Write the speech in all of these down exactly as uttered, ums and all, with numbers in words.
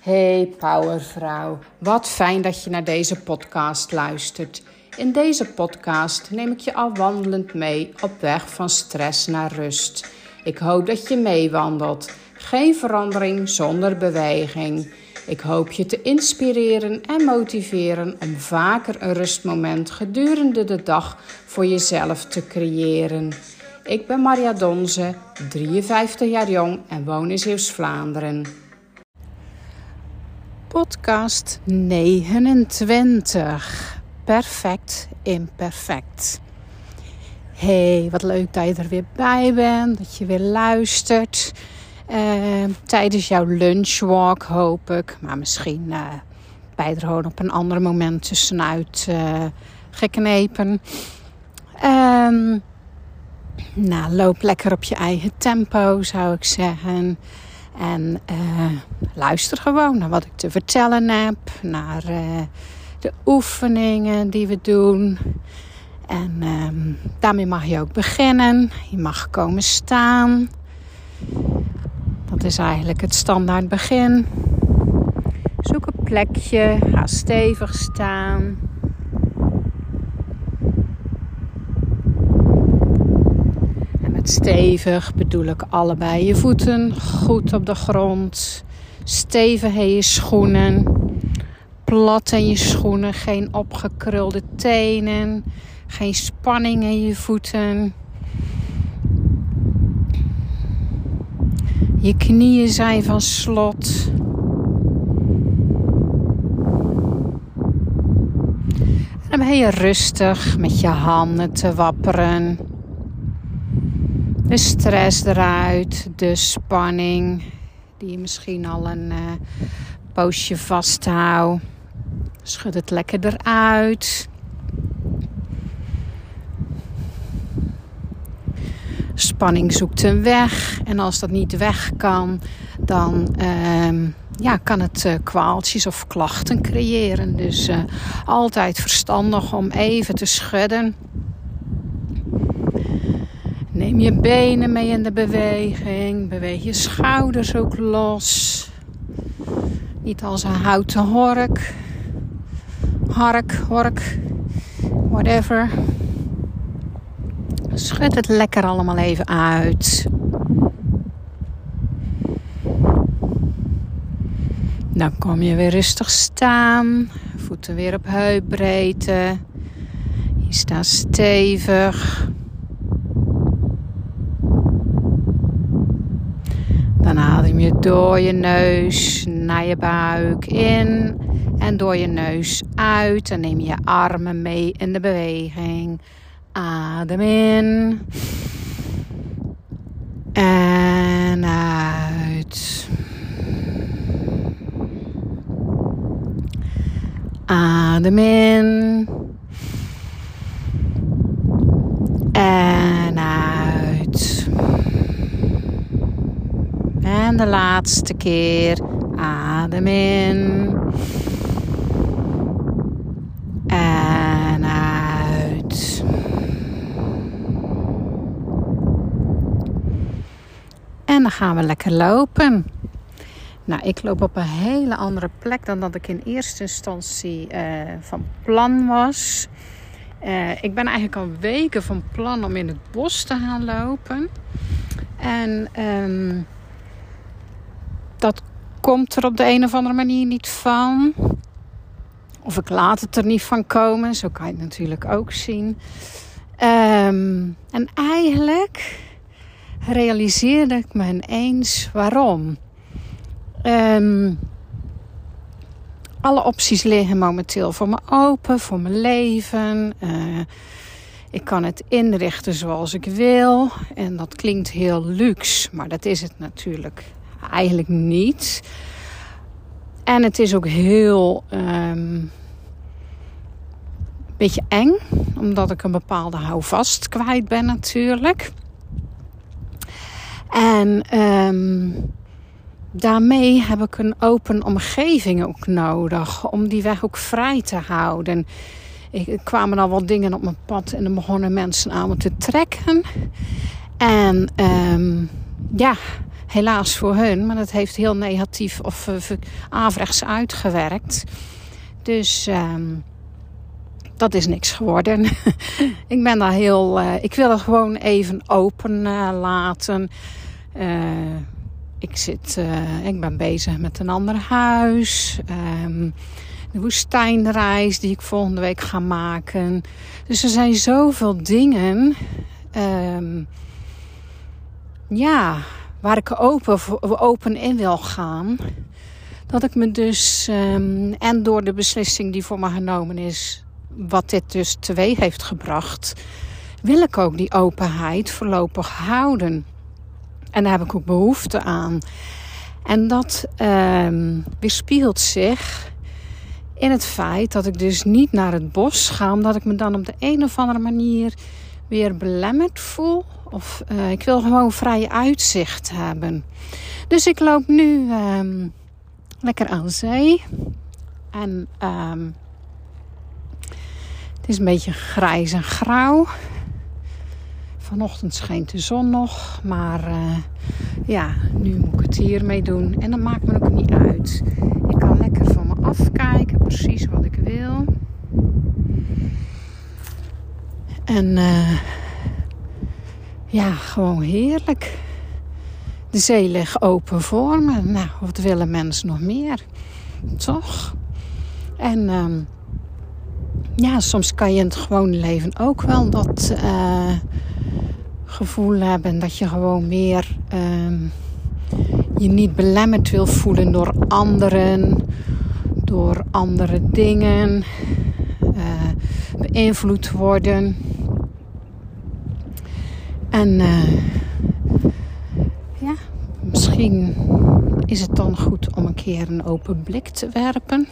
Hey Powervrouw, wat fijn dat je naar deze podcast luistert. In deze podcast neem ik je al wandelend mee op weg van stress naar rust. Ik hoop dat je meewandelt. Geen verandering zonder beweging. Ik hoop je te inspireren en motiveren om vaker een rustmoment gedurende de dag voor jezelf te creëren. Ik ben Maria Donze, drieënvijftig jaar jong en woon in Zeeuws-Vlaanderen. Podcast negenentwintig. Perfect, imperfect. Hey, wat leuk dat je er weer bij bent, dat je weer luistert. Uh, tijdens jouw lunchwalk hoop ik, maar misschien uh, ben je er gewoon op een ander moment tussenuit uh, geknepen. Um, nou, loop lekker op je eigen tempo, zou ik zeggen. En uh, luister gewoon naar wat ik te vertellen heb. Naar uh, de oefeningen die we doen. En uh, daarmee mag je ook beginnen. Je mag komen staan. Dat is eigenlijk het standaard begin. Zoek een plekje. Ga stevig staan. Stevig bedoel ik allebei je voeten goed op de grond. Stevig in je schoenen. Plat in je schoenen. Geen opgekrulde tenen. Geen spanning in je voeten. Je knieën zijn van slot. En dan ben je rustig met je handen te wapperen. De stress eruit, de spanning die je misschien al een uh, poosje vasthoudt. Schud het lekker eruit. Spanning zoekt een weg en als dat niet weg kan, dan uh, ja, kan het uh, kwaaltjes of klachten creëren. Dus uh, altijd verstandig om even te schudden. Neem je benen mee in de beweging. Beweeg je schouders ook los. Niet als een houten hork. Hark, hork. Whatever. Schud het lekker allemaal even uit. Dan kom je weer rustig staan. Voeten weer op heupbreedte. Je staat stevig. Dan adem je door je neus naar je buik in en door je neus uit. En neem je armen mee in de beweging. Adem in en uit. Adem in en uit. En de laatste keer. Adem in. En uit. En dan gaan we lekker lopen. Nou, ik loop op een hele andere plek dan dat ik in eerste instantie uh, van plan was. Uh, ik ben eigenlijk al weken van plan om in het bos te gaan lopen. En Um, Dat komt er op de een of andere manier niet van. Of ik laat het er niet van komen. Zo kan je het natuurlijk ook zien. Um, en eigenlijk realiseerde ik me ineens waarom. Um, alle opties liggen momenteel voor me open. Voor mijn leven. Uh, ik kan het inrichten zoals ik wil. En dat klinkt heel luxe. Maar dat is het natuurlijk eigenlijk niet. En het is ook heel um, beetje eng, omdat ik een bepaalde houvast kwijt ben natuurlijk. En um, daarmee heb ik een open omgeving ook nodig, om die weg ook vrij te houden. Er kwamen al wat dingen op mijn pad en dan begonnen mensen aan me te trekken. En um, ja, Helaas voor hun, maar dat heeft heel negatief of uh, averechts uitgewerkt. Dus um, dat is niks geworden. Ik ben daar heel... Uh, ik wil het gewoon even open uh, laten. Uh, ik, zit, uh, ik ben bezig met een ander huis. Um, de woestijnreis die ik volgende week ga maken. Dus er zijn zoveel dingen... Um, ja, waar ik open, open in wil gaan. Dat ik me dus, um, en door de beslissing die voor me genomen is, wat dit dus teweeg heeft gebracht, wil ik ook die openheid voorlopig houden. En daar heb ik ook behoefte aan. En dat um, weerspiegelt zich in het feit dat ik dus niet naar het bos ga, omdat ik me dan op de een of andere manier weer belemmerd voel. Of uh, ik wil gewoon vrij uitzicht hebben. Dus ik loop nu um, lekker aan zee. En um, het is een beetje grijs en grauw. Vanochtend scheen de zon nog. Maar uh, ja, nu moet ik het hiermee doen. En dat maakt me ook niet uit. Ik kan lekker van me afkijken. Precies wat ik wil. En uh, ja, gewoon heerlijk. De zee ligt open voor me. Nou, wat willen mensen nog meer? Toch? En um, ja, soms kan je in het gewone leven ook wel dat uh, gevoel hebben. Dat je gewoon meer um, je niet belemmerd wil voelen door anderen. Door andere dingen. Uh, beïnvloed worden. En uh, ja, misschien is het dan goed om een keer een open blik te werpen.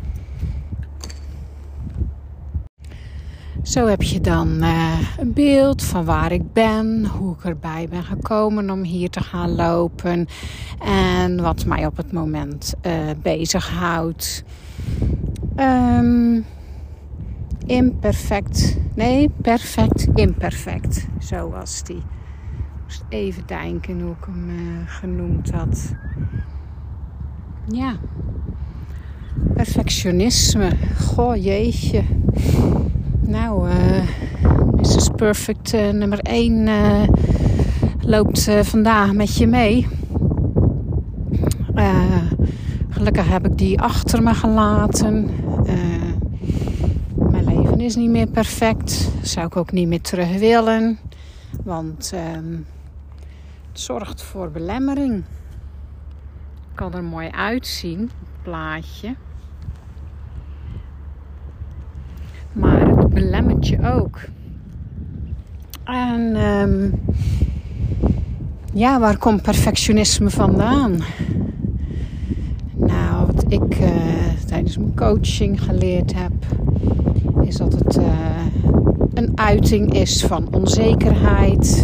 Zo heb je dan uh, een beeld van waar ik ben, hoe ik erbij ben gekomen om hier te gaan lopen en wat mij op het moment uh, bezighoudt. Um, imperfect, nee, perfect, imperfect, zo was die. Ik moest even denken hoe ik hem uh, genoemd had. Ja, perfectionisme, goh jeetje. Nou, uh, missus Perfect uh, nummer één uh, loopt uh, vandaag met je mee. Uh, gelukkig heb ik die achter me gelaten. Uh, mijn leven is niet meer perfect. Dat zou ik ook niet meer terug willen. Want uh, het zorgt voor belemmering. Het kan er mooi uitzien, het plaatje. Maar het belemmert je ook. En um, ja, waar komt perfectionisme vandaan? Nou, wat ik uh, tijdens mijn coaching geleerd heb, is dat het uh, een uiting is van onzekerheid.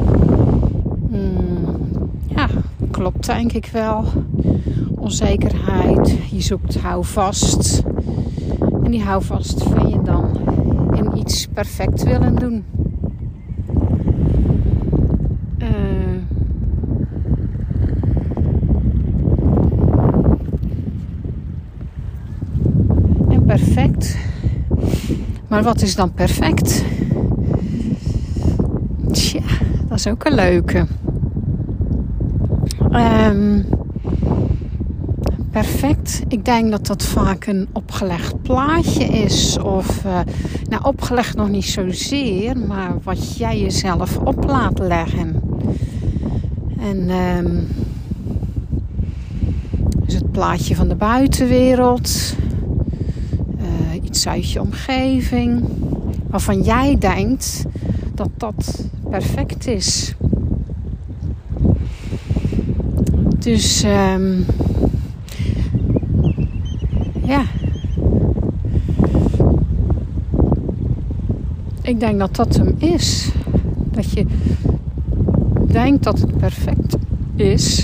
Mm, ja, klopt denk ik wel. Onzekerheid, je zoekt houvast. En die houvast vind je dan in iets perfect willen doen. Uh, en perfect. Maar wat is dan perfect? Tja, dat is ook een leuke. Um, Perfect. Ik denk dat dat vaak een opgelegd plaatje is. Of, uh, nou opgelegd nog niet zozeer, maar wat jij jezelf op laat leggen. En um, dus het plaatje van de buitenwereld. Uh, iets uit je omgeving. Waarvan jij denkt dat dat perfect is. Dus... Um, Ja, ik denk dat dat hem is. Dat je denkt dat het perfect is.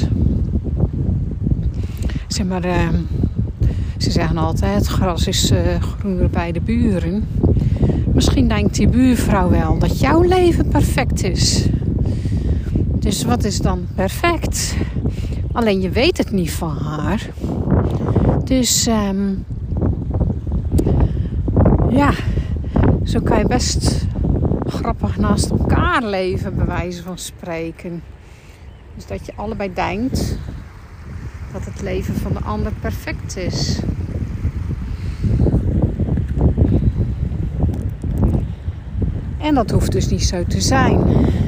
Zeg maar, uh, ze zeggen altijd, het gras is uh, groener bij de buren. Misschien denkt die buurvrouw wel dat jouw leven perfect is. Dus wat is dan perfect? Alleen je weet het niet van haar. Dus um, ja, zo kan je best grappig naast elkaar leven, bij wijze van spreken. Dus dat je allebei denkt dat het leven van de ander perfect is. En dat hoeft dus niet zo te zijn.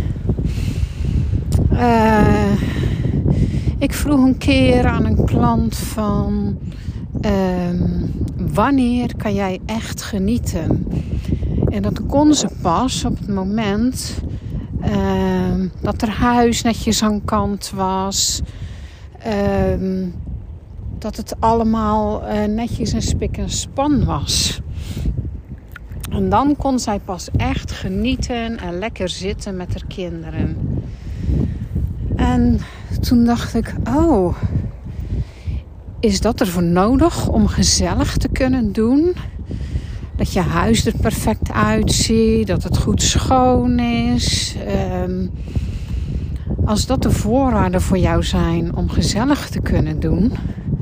Uh, ik vroeg een keer aan een klant van... Um, wanneer kan jij echt genieten? En dat kon ze pas op het moment... Uh, dat haar huis netjes aan kant was. Uh, dat het allemaal uh, netjes en spik en span was. En dan kon zij pas echt genieten en lekker zitten met haar kinderen. En toen dacht ik, oh, is dat ervoor nodig om gezellig te kunnen doen? Dat je huis er perfect uitziet, dat het goed schoon is. Um, als dat de voorwaarden voor jou zijn om gezellig te kunnen doen...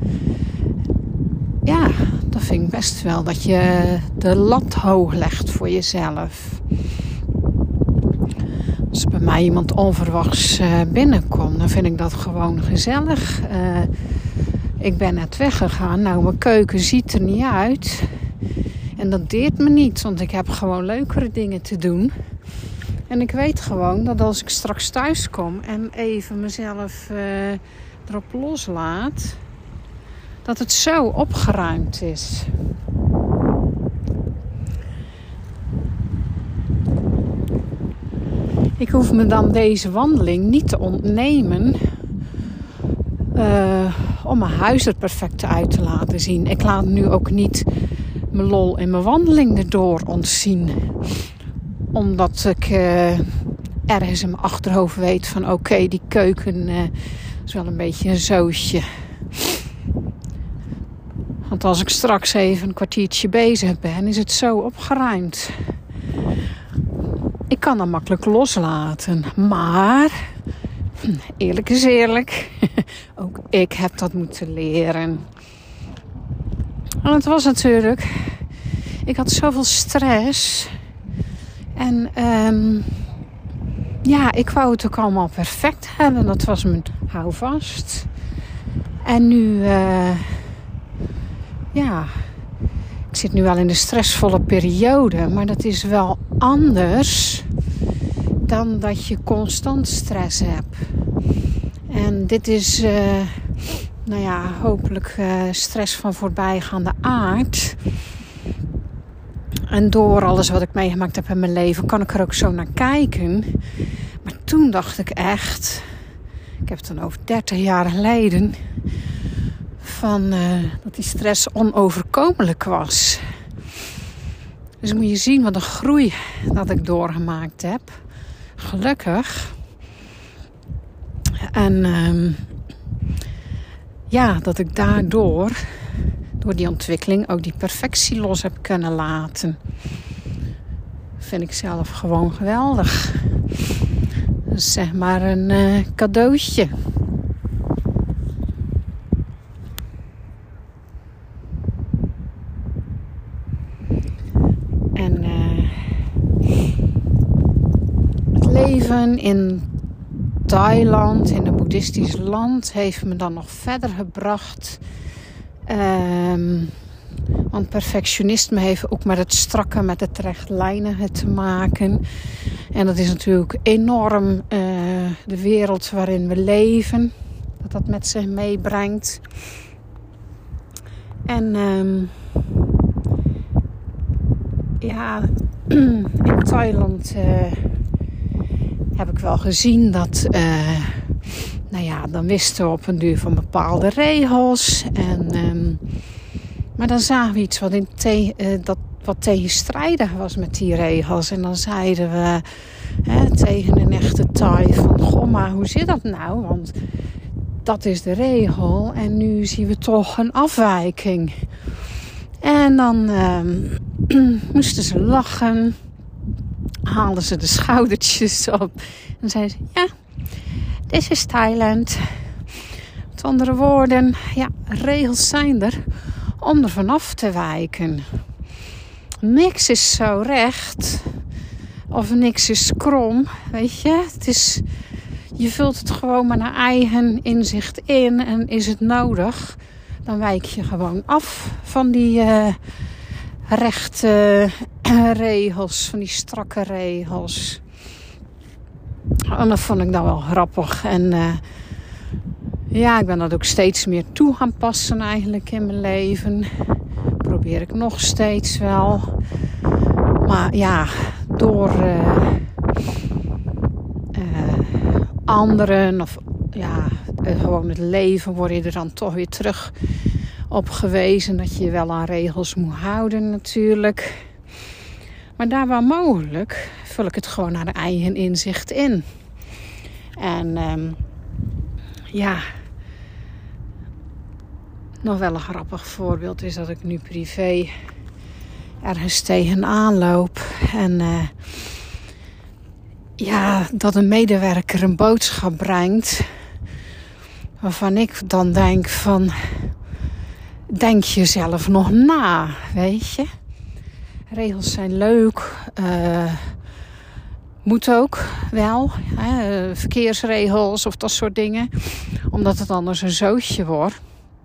ja, dan vind ik best wel dat je de lat hoog legt voor jezelf. Als bij mij iemand onverwachts uh, binnenkomt, dan vind ik dat gewoon gezellig. Uh, ik ben net weggegaan, nou mijn keuken ziet er niet uit... En dat deert me niet, want ik heb gewoon leukere dingen te doen. En ik weet gewoon dat als ik straks thuis kom en even mezelf uh, erop loslaat, dat het zo opgeruimd is. Ik hoef me dan deze wandeling niet te ontnemen... Uh, om mijn huis er perfect uit te laten zien. Ik laat nu ook niet... mijn lol en mijn wandeling erdoor ontzien. Omdat ik uh, ergens in mijn achterhoofd weet van... oké, okay, die keuken uh, is wel een beetje een zootje. Want als ik straks even een kwartiertje bezig ben... is het zo opgeruimd. Ik kan dat makkelijk loslaten. Maar, eerlijk is eerlijk... ook ik heb dat moeten leren... En het was natuurlijk... Ik had zoveel stress. En um, ja, ik wou het ook allemaal perfect hebben. Dat was mijn houvast. En nu... Uh, ja... Ik zit nu wel in de stressvolle periode. Maar dat is wel anders... dan dat je constant stress hebt. En dit is... Uh, Nou ja, hopelijk uh, stress van voorbijgaande aard. En door alles wat ik meegemaakt heb in mijn leven... kan ik er ook zo naar kijken. Maar toen dacht ik echt... Ik heb het dan over dertig jaar geleden... Van, uh, dat die stress onoverkomelijk was. Dus moet je zien wat een groei dat ik doorgemaakt heb. Gelukkig. En... Um, Ja, dat ik daardoor, door die ontwikkeling, ook die perfectie los heb kunnen laten. Vind ik zelf gewoon geweldig. Dus zeg maar een uh, cadeautje. En uh, het leven in Thailand, in een boeddhistisch land, heeft me dan nog verder gebracht. Um, want perfectionisme heeft ook met het strakke, met het rechtlijnige te maken. En dat is natuurlijk enorm uh, de wereld waarin we leven. Dat dat met zich meebrengt. En um, ja, in Thailand... Uh, heb ik wel gezien dat, uh, nou ja, dan wisten we op een duur van bepaalde regels. En, um, maar dan zagen we iets wat, in te, uh, dat, wat tegenstrijdig was met die regels. En dan zeiden we hè, tegen een echte Thai van, goh, maar hoe zit dat nou? Want dat is de regel en nu zien we toch een afwijking. En dan um, moesten ze lachen... haalden ze de schoudertjes op. En zeiden ze, ja, This is Thailand. Met andere woorden, ja, regels zijn er om er vanaf te wijken. Niks is zo recht of niks is krom, weet je. Het is, je vult het gewoon maar naar eigen inzicht in en is het nodig, dan wijk je gewoon af van die uh, rechte uh, regels, van die strakke regels. En dat vond ik dan wel grappig. En uh, ja, ik ben dat ook steeds meer toe gaan passen eigenlijk in mijn leven. Probeer ik nog steeds wel. Maar ja, door uh, uh, anderen of ja, uh, gewoon het leven word je er dan toch weer terug op gewezen dat je je wel aan regels moet houden natuurlijk. Maar daar waar mogelijk vul ik het gewoon naar de eigen inzicht in. En um, ja, nog wel een grappig voorbeeld is dat ik nu privé ergens tegenaan loop. En uh, ja, dat een medewerker een boodschap brengt waarvan ik dan denk van, denk jezelf nog na, weet je. Regels zijn leuk, uh, moet ook wel, hè, verkeersregels of dat soort dingen, omdat het anders een zootje wordt.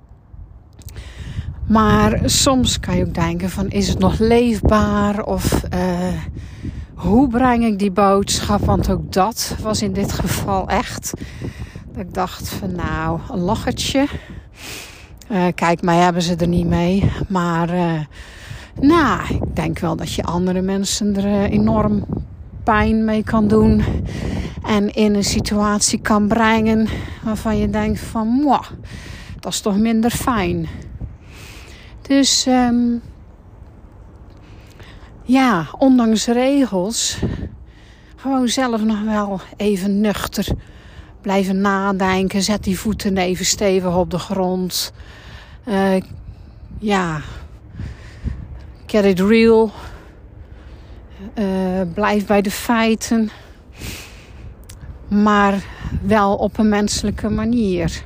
Maar soms kan je ook denken van, is het nog leefbaar of uh, hoe breng ik die boodschap? Want ook dat was in dit geval echt, dat ik dacht van nou, een lachertje. Uh, kijk, mij hebben ze er niet mee, maar uh, nou, ik denk wel dat je andere mensen er uh, enorm pijn mee kan doen. En in een situatie kan brengen waarvan je denkt van, mwah, dat is toch minder fijn. Dus um, ja, ondanks regels, gewoon zelf nog wel even nuchter blijven nadenken. Zet die voeten even stevig op de grond. Uh, ja, get it real. Uh, blijf bij de feiten. Maar wel op een menselijke manier.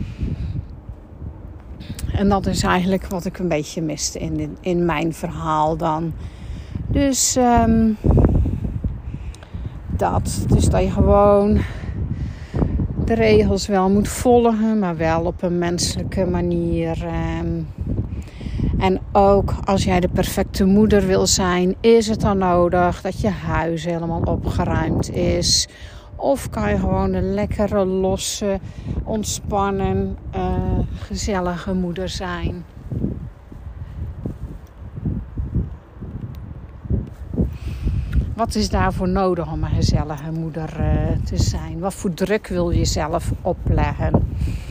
En dat is eigenlijk wat ik een beetje miste in, in mijn verhaal dan. Dus um, dat. Dus dat je gewoon de regels wel moet volgen, maar wel op een menselijke manier. Um, en ook als jij de perfecte moeder wil zijn, is het dan nodig dat je huis helemaal opgeruimd is. Of kan je gewoon een lekkere, losse, ontspannen, uh, gezellige moeder zijn. Wat is daarvoor nodig om een gezellige moeder uh, te zijn? Wat voor druk wil je zelf opleggen?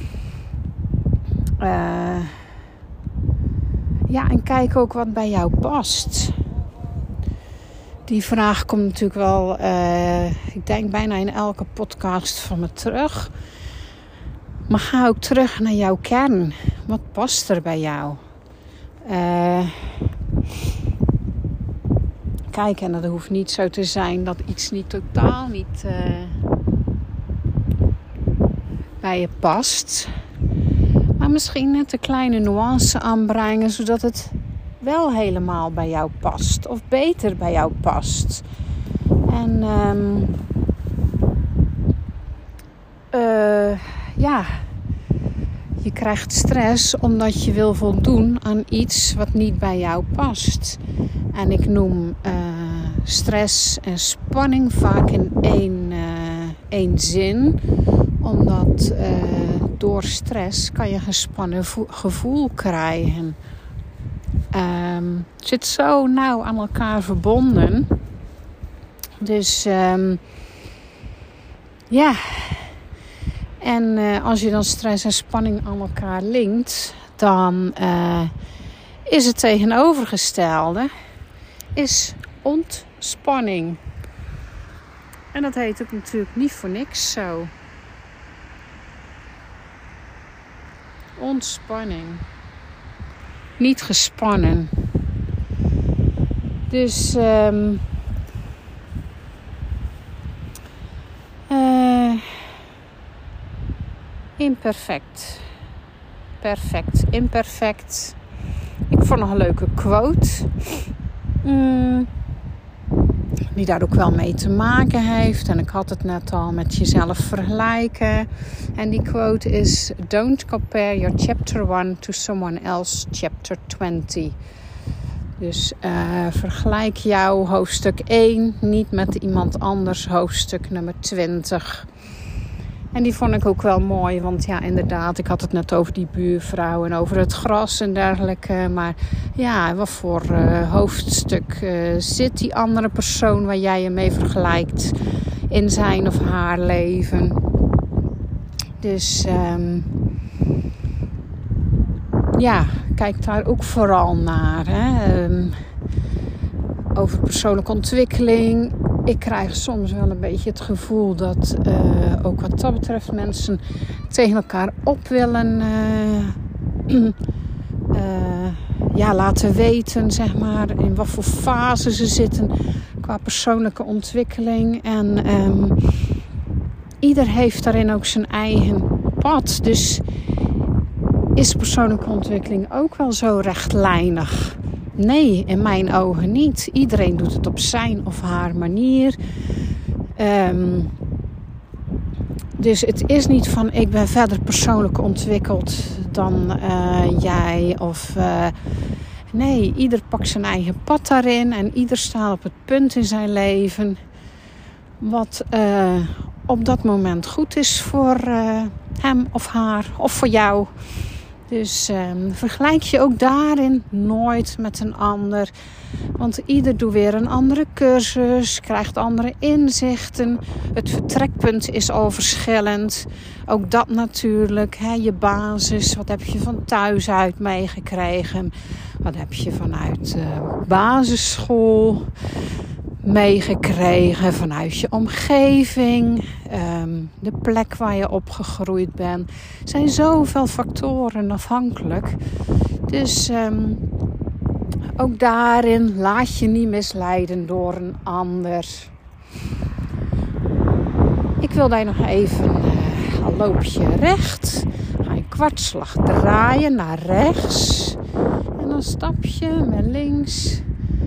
Uh, ja, en kijk ook wat bij jou past. Die vraag komt natuurlijk wel, uh, ik denk bijna in elke podcast van me terug. Maar ga ook terug naar jouw kern. Wat past er bij jou? Uh, kijk, en dat hoeft niet zo te zijn dat iets niet totaal niet uh, bij je past. Maar misschien net een kleine nuance aanbrengen, zodat het wel helemaal bij jou past. Of beter bij jou past. En um, uh, ja, je krijgt stress omdat je wil voldoen aan iets wat niet bij jou past. En ik noem uh, stress en spanning vaak in één, uh, één zin. Omdat uh, door stress kan je een gespannen vo- gevoel krijgen. Um, het zit zo nauw aan elkaar verbonden. Dus um, ja. En uh, als je dan stress en spanning aan elkaar linkt, dan uh, is het tegenovergestelde, is ontspanning. En dat heet ook natuurlijk niet voor niks zo. Ontspanning. Niet gespannen. Dus um, uh, perfect. Perfect, imperfect. Ik vond nog een leuke quote. Mm, die daar ook wel mee te maken heeft. En ik had het net al met jezelf vergelijken. En die quote is: Don't compare your chapter one to someone else chapter twenty. Dus uh, vergelijk jouw hoofdstuk één niet met iemand anders hoofdstuk nummer twintig. En die vond ik ook wel mooi, want ja, inderdaad, ik had het net over die buurvrouw en over het gras en dergelijke. Maar ja, wat voor uh, hoofdstuk uh, zit die andere persoon waar jij je mee vergelijkt in zijn of haar leven? Dus um, ja, kijk daar ook vooral naar. Hè? Um, over persoonlijke ontwikkeling. Ik krijg soms wel een beetje het gevoel dat uh, ook wat dat betreft mensen tegen elkaar op willen uh, uh, ja, laten weten, zeg maar, in wat voor fase ze zitten qua persoonlijke ontwikkeling. En um, ieder heeft daarin ook zijn eigen pad. Dus is persoonlijke ontwikkeling ook wel zo rechtlijnig? Nee, in mijn ogen niet. Iedereen doet het op zijn of haar manier. Um, dus het is niet van ik ben verder persoonlijk ontwikkeld dan uh, jij. Of uh, nee, ieder pakt zijn eigen pad daarin. En ieder staat op het punt in zijn leven wat uh, op dat moment goed is voor uh, hem of haar of voor jou. Dus um, vergelijk je ook daarin nooit met een ander. Want ieder doet weer een andere cursus, krijgt andere inzichten. Het vertrekpunt is al verschillend. Ook dat natuurlijk, hè, je basis. Wat heb je van thuis uit meegekregen? Wat heb je vanuit uh, basisschool meegekregen? Vanuit je omgeving? Um, de plek waar je opgegroeid bent. Er zijn zoveel factoren afhankelijk. Dus um, ook daarin laat je niet misleiden door een ander. Ik wil daar nog even, uh, al loop je recht, ga je kwartslag draaien naar rechts. En dan stap je met links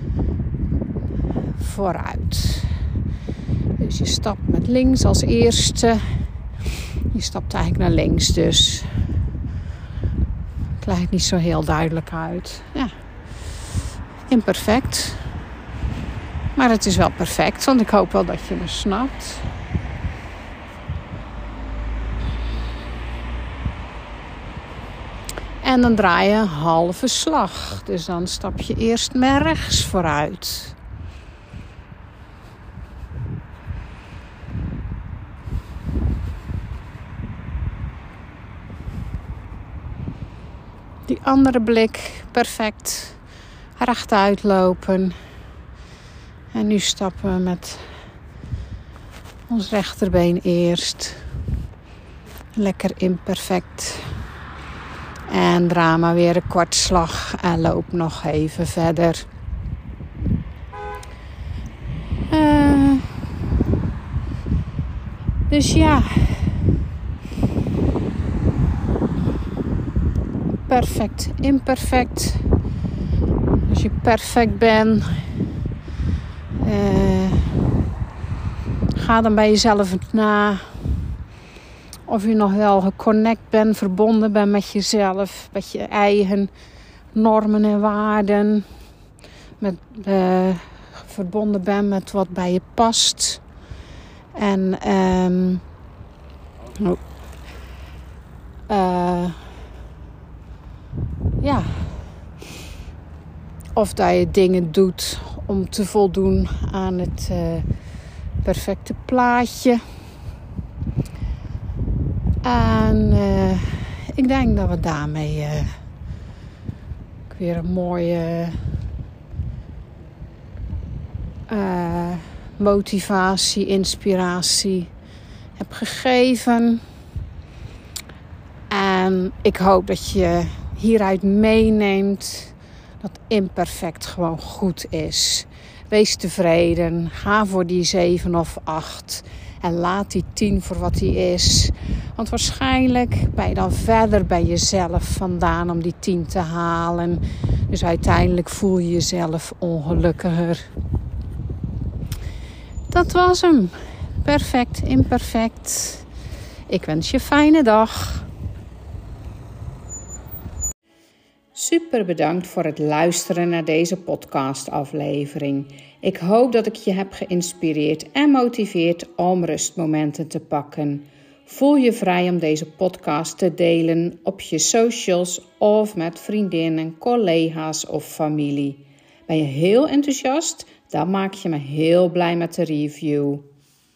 vooruit. Dus je stapt met links als eerste. Je stapt eigenlijk naar links dus. Het lijkt niet zo heel duidelijk uit. Ja. Imperfect. Maar het is wel perfect, want ik hoop wel dat je me snapt. En dan draai je halve slag. Dus dan stap je eerst met rechts vooruit. Die andere blik, perfect. Rechtuit lopen. En nu stappen we met ons rechterbeen eerst. Lekker imperfect. En draai maar weer een kwartslag en loop nog even verder. Uh, dus ja. Perfect, imperfect. Als je perfect bent, uh, ga dan bij jezelf na of je nog wel geconnect bent, verbonden bent met jezelf, met je eigen normen en waarden, met, uh, verbonden bent met wat bij je past. En um, oh, uh, ja, of dat je dingen doet om te voldoen aan het uh, perfecte plaatje. En uh, ik denk dat we daarmee uh, weer een mooie uh, motivatie, inspiratie heb gegeven. En ik hoop dat je hieruit meeneemt dat imperfect gewoon goed is. Wees tevreden. Ga voor die zeven of acht. En laat die tien voor wat die is. Want waarschijnlijk ben je dan verder bij jezelf vandaan om die tien te halen. Dus uiteindelijk voel je jezelf ongelukkiger. Dat was hem. Perfect, imperfect. Ik wens je een fijne dag. Super bedankt voor het luisteren naar deze podcastaflevering. Ik hoop dat ik je heb geïnspireerd en motiveerd om rustmomenten te pakken. Voel je vrij om deze podcast te delen op je socials of met vriendinnen, collega's of familie. Ben je heel enthousiast? Dan maak je me heel blij met de review.